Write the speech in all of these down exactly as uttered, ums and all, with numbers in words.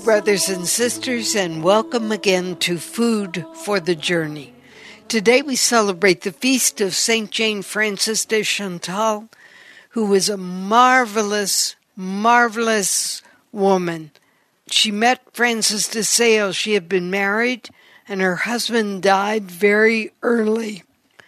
brothers and sisters, and welcome again to Food for the Journey. Today we celebrate the feast of Saint Jane Frances de Chantal, who was a marvelous, marvelous woman. She met Francis de Sales. She had been married, and her husband died very early.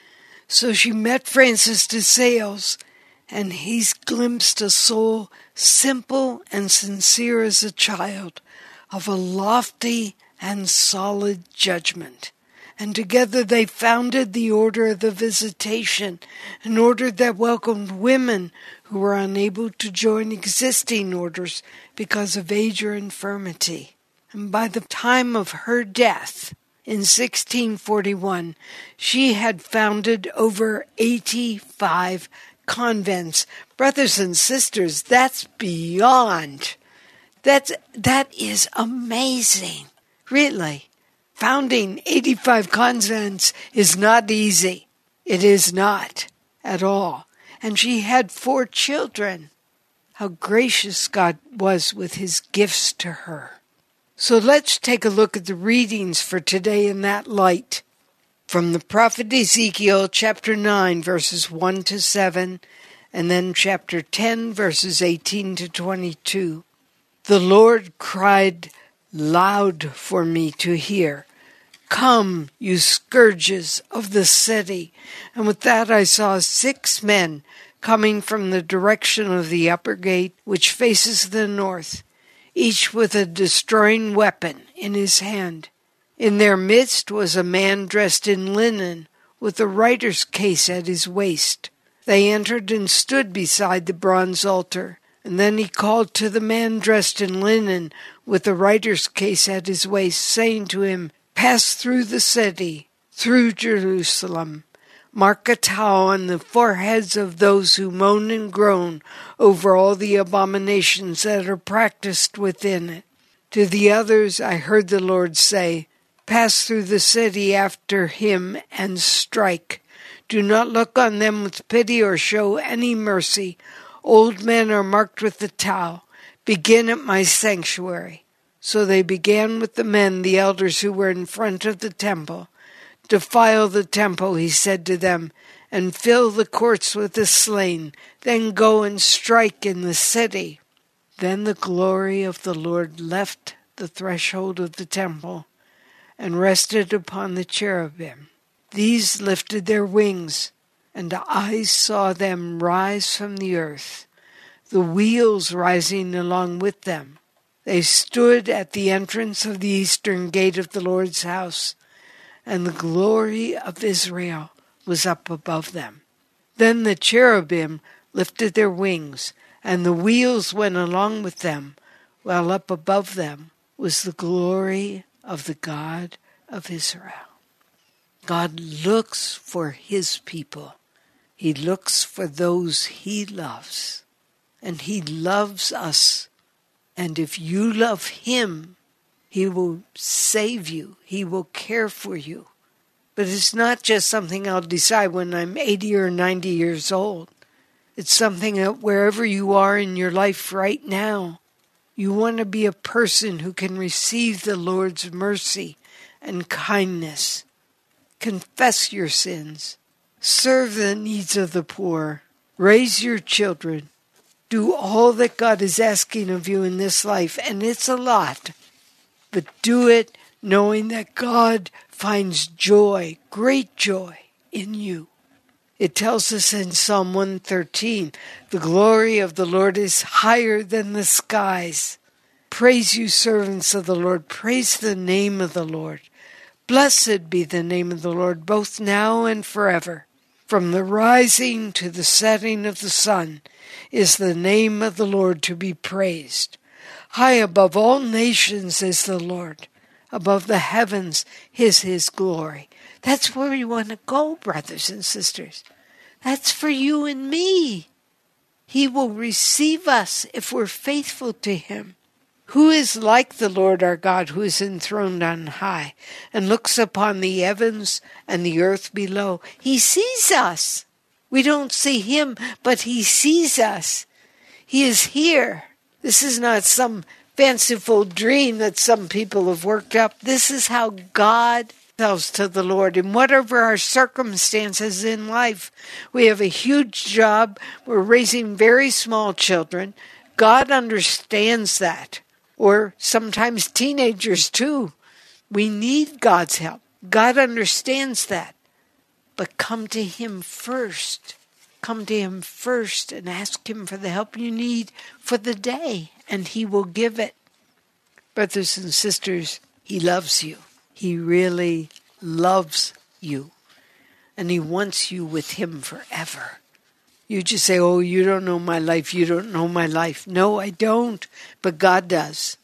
So she met Francis de Sales, and he's glimpsed a soul simple and sincere as a child, of a lofty and solid judgment. And together they founded the Order of the Visitation, an order that welcomed women who were unable to join existing orders because of age or infirmity. And by the time of her death, in sixteen forty-one, she had founded over eighty-five convents. Brothers and sisters, that's beyond. That's, that is amazing. Really. Founding eighty-five convents is not easy. It is not at all. And she had four children. How gracious God was with his gifts to her. So let's take a look at the readings for today in that light. From the prophet Ezekiel, chapter nine, verses one to seven, and then chapter ten, verses eighteen to twenty-two. The Lord cried loud for me to hear. Come, you scourges of the city. And with that I saw six men coming from the direction of the upper gate, which faces the north, each with a destroying weapon in his hand. In their midst was a man dressed in linen, with a writer's case at his waist. They entered and stood beside the bronze altar. And then he called to the man dressed in linen, with the writer's case at his waist, saying to him, Pass through the city, through Jerusalem. Mark a towel on the foreheads of those who moan and groan over all the abominations that are practiced within it. To the others I heard the Lord say, Pass through the city after him and strike. Do not look on them with pity or show any mercy. Old men are marked with the towel. Begin at my sanctuary. So they began with the men, the elders who were in front of the temple. Defile the temple, he said to them, and fill the courts with the slain. Then go and strike in the city. Then the glory of the Lord left the threshold of the temple and rested upon the cherubim. These lifted their wings, and I saw them rise from the earth, the wheels rising along with them. They stood at the entrance of the eastern gate of the Lord's house, and the glory of Israel was up above them. Then the cherubim lifted their wings, and the wheels went along with them, while up above them was the glory of the God of Israel. God looks for his people. He looks for those he loves. And he loves us. And if you love him, he will save you. He will care for you. But it's not just something I'll decide when I'm eighty or ninety years old. It's something that wherever you are in your life right now, you want to be a person who can receive the Lord's mercy and kindness. Confess your sins. Serve the needs of the poor. Raise your children. Do all that God is asking of you in this life, and it's a lot. But do it knowing that God finds joy, great joy, in you. It tells us in Psalm one thirteen, the glory of the Lord is higher than the skies. Praise you, servants of the Lord. Praise the name of the Lord. Blessed be the name of the Lord, both now and forever. From the rising to the setting of the sun is the name of the Lord to be praised. High above all nations is the Lord. Above the heavens is his glory. That's where we want to go, brothers and sisters. That's for you and me. He will receive us if we're faithful to him. Who is like the Lord our God, who is enthroned on high and looks upon the heavens and the earth below? He sees us. We don't see him, but he sees us. He is here. This is not some fanciful dream that some people have worked up. This is how God tells to the Lord. In whatever our circumstances in life, we have a huge job. We're raising very small children. God understands that. Or sometimes teenagers too. We need God's help. God understands that. But come to Him first. Come to Him first and ask Him for the help you need for the day, and He will give it. Brothers and sisters, He loves you. He really loves you. And He wants you with Him forever. You just say, oh, you don't know my life. You don't know my life. No, I don't. But God does.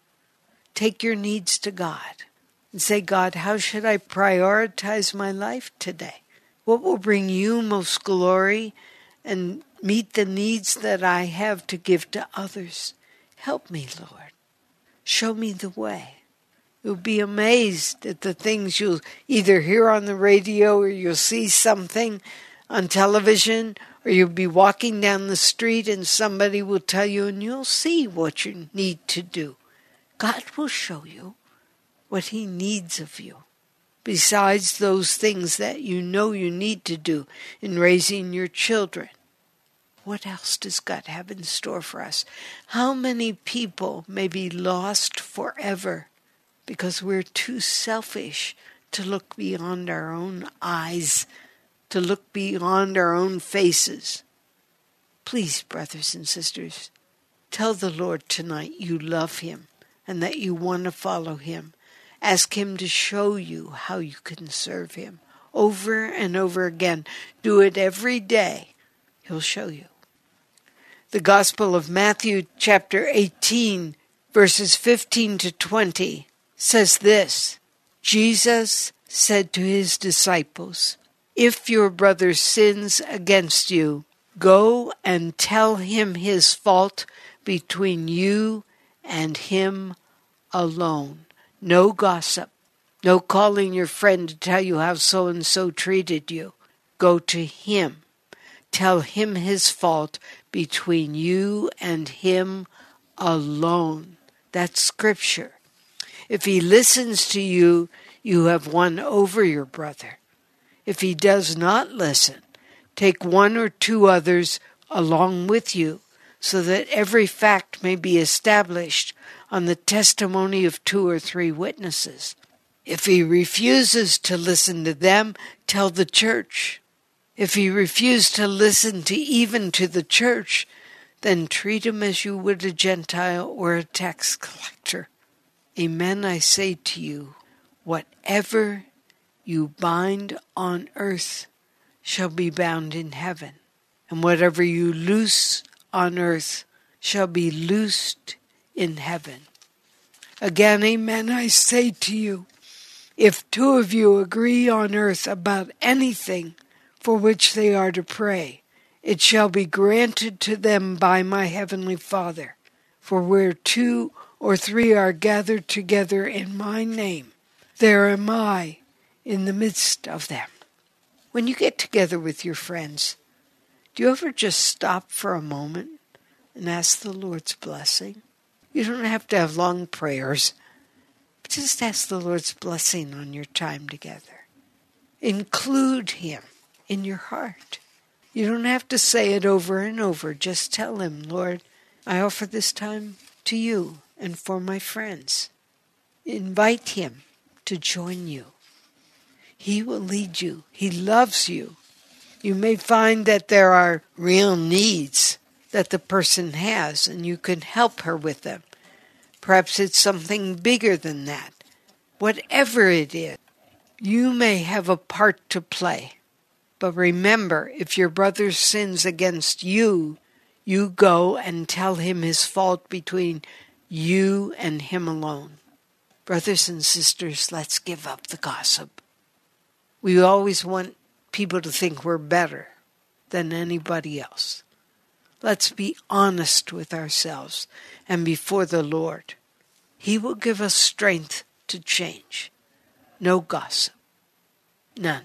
Take your needs to God and say, God, how should I prioritize my life today? What will bring you most glory and meet the needs that I have to give to others? Help me, Lord. Show me the way. You'll be amazed at the things you'll either hear on the radio, or you'll see something on television, or you'll be walking down the street and somebody will tell you, and you'll see what you need to do. God will show you what He needs of you. Besides those things that you know you need to do in raising your children. What else does God have in store for us? How many people may be lost forever because we're too selfish to look beyond our own eyes, to look beyond our own faces? Please, brothers and sisters, tell the Lord tonight you love Him and that you want to follow Him. Ask Him to show you how you can serve Him over and over again. Do it every day. He'll show you. The Gospel of Matthew, chapter eighteen, verses fifteen to twenty, says this. Jesus said to His disciples, if your brother sins against you, go and tell him his fault between you and him alone. No gossip. No calling your friend to tell you how so-and-so treated you. Go to him. Tell him his fault between you and him alone. That's Scripture. If he listens to you, you have won over your brother. If he does not listen, take one or two others along with you, so that every fact may be established on the testimony of two or three witnesses. If he refuses to listen to them, tell the church. If he refuses to listen to even to the church, then treat him as you would a Gentile or a tax collector. Amen, I say to you, whatever you bind on earth shall be bound in heaven, and whatever you loose on earth shall be loosed in heaven. Again, amen, I say to you, if two of you agree on earth about anything for which they are to pray, it shall be granted to them by my heavenly Father. For where two or three are gathered together in my name, there am I in the midst of them. When you get together with your friends, do you ever just stop for a moment and ask the Lord's blessing? You don't have to have long prayers. But just ask the Lord's blessing on your time together. Include Him in your heart. You don't have to say it over and over. Just tell Him, Lord, I offer this time to you and for my friends. Invite Him to join you. He will lead you. He loves you. You may find that there are real needs that the person has, and you can help her with them. Perhaps it's something bigger than that. Whatever it is, you may have a part to play. But remember, if your brother sins against you, you go and tell him his fault between you and him alone. Brothers and sisters, let's give up the gossip. We always want people to think we're better than anybody else. Let's be honest with ourselves and before the Lord. He will give us strength to change. No gossip. None.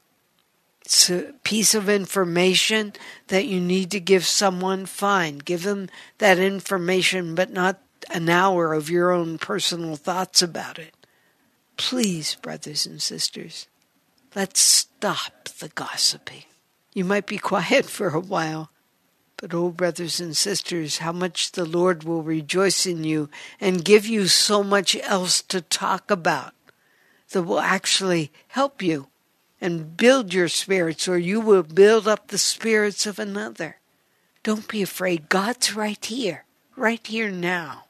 It's a piece of information that you need to give someone, fine. Give them that information, but not an hour of your own personal thoughts about it. Please, brothers and sisters, let's stop the gossiping. You might be quiet for a while, but oh, brothers and sisters, how much the Lord will rejoice in you and give you so much else to talk about that will actually help you and build your spirits, or you will build up the spirits of another. Don't be afraid. God's right here, right here now.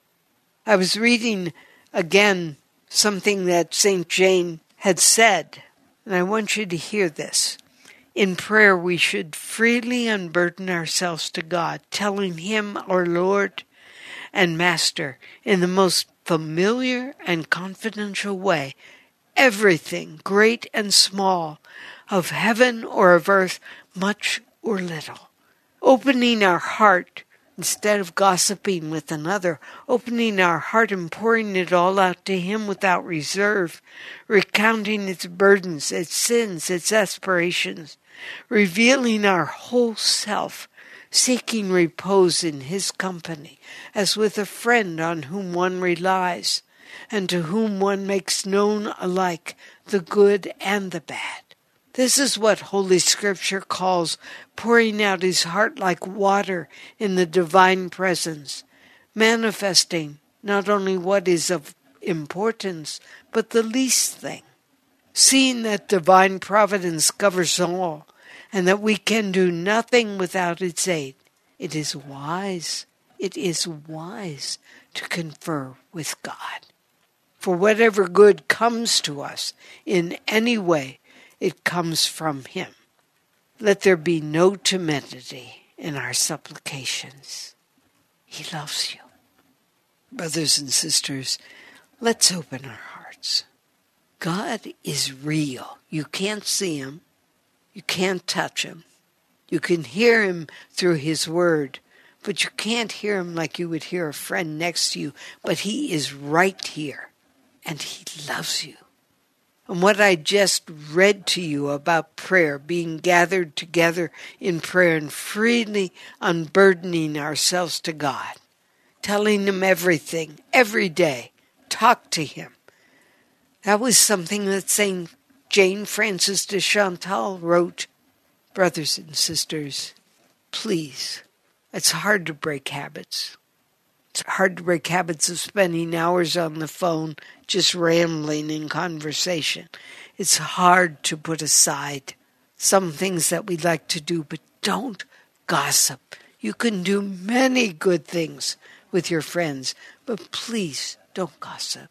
I was reading again something that Saint Jane had said, and I want you to hear this. In prayer, we should freely unburden ourselves to God, telling Him, our Lord and Master, in the most familiar and confidential way, everything, great and small, of heaven or of earth, much or little. Opening our heart, instead of gossiping with another, opening our heart and pouring it all out to Him without reserve, recounting its burdens, its sins, its aspirations, revealing our whole self, seeking repose in His company, as with a friend on whom one relies, and to whom one makes known alike the good and the bad. This is what Holy Scripture calls pouring out his heart like water in the divine presence, manifesting not only what is of importance, but the least thing. Seeing that divine providence covers all, and that we can do nothing without its aid, it is wise, it is wise to confer with God. For whatever good comes to us in any way, it comes from Him. Let there be no timidity in our supplications. He loves you. Brothers and sisters, let's open our hearts. God is real. You can't see Him. You can't touch Him. You can hear Him through His Word, but you can't hear Him like you would hear a friend next to you. But He is right here, and He loves you. And what I just read to you about prayer, being gathered together in prayer and freely unburdening ourselves to God, telling Him everything, every day, talk to Him. That was something that Saint Jane Frances de Chantal wrote. Brothers and sisters, please, it's hard to break habits. It's hard to break habits of spending hours on the phone just rambling in conversation. It's hard to put aside some things that we like to do, but don't gossip. You can do many good things with your friends, but please don't gossip.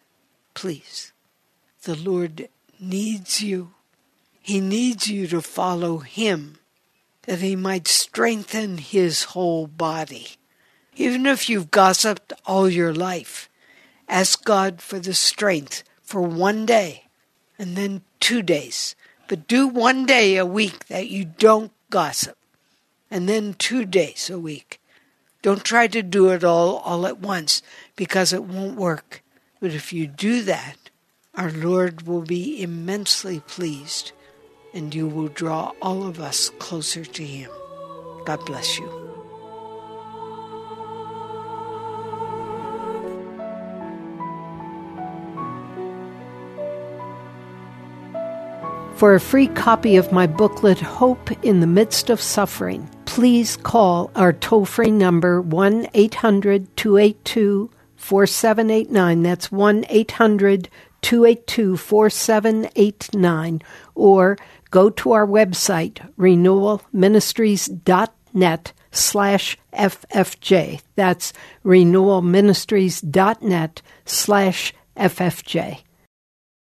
Please. The Lord needs you. He needs you to follow Him, that He might strengthen His whole body. Even if you've gossiped all your life, ask God for the strength for one day and then two days. But do one day a week that you don't gossip, and then two days a week. Don't try to do it all, all at once, because it won't work. But if you do that, our Lord will be immensely pleased, and you will draw all of us closer to Him. God bless you. For a free copy of my booklet, Hope in the Midst of Suffering, please call our toll-free number one eight hundred two eight two four seven eight nine. That's one eight hundred two eight two four seven eight nine. Or go to our website, renewal ministries dot net slash F F J. That's renewal ministries dot net slash F F J.